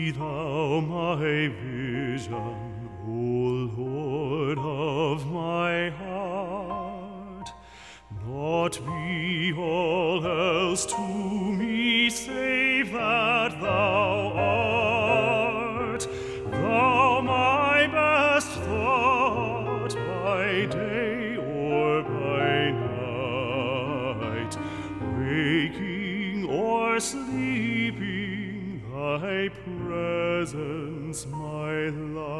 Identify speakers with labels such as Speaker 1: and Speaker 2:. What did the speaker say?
Speaker 1: Thou my vision, O Lord of my heart. Not be all else to me save that Thou art. Thou my best thought by day or by night, waking or sleeping, Thy presence my light.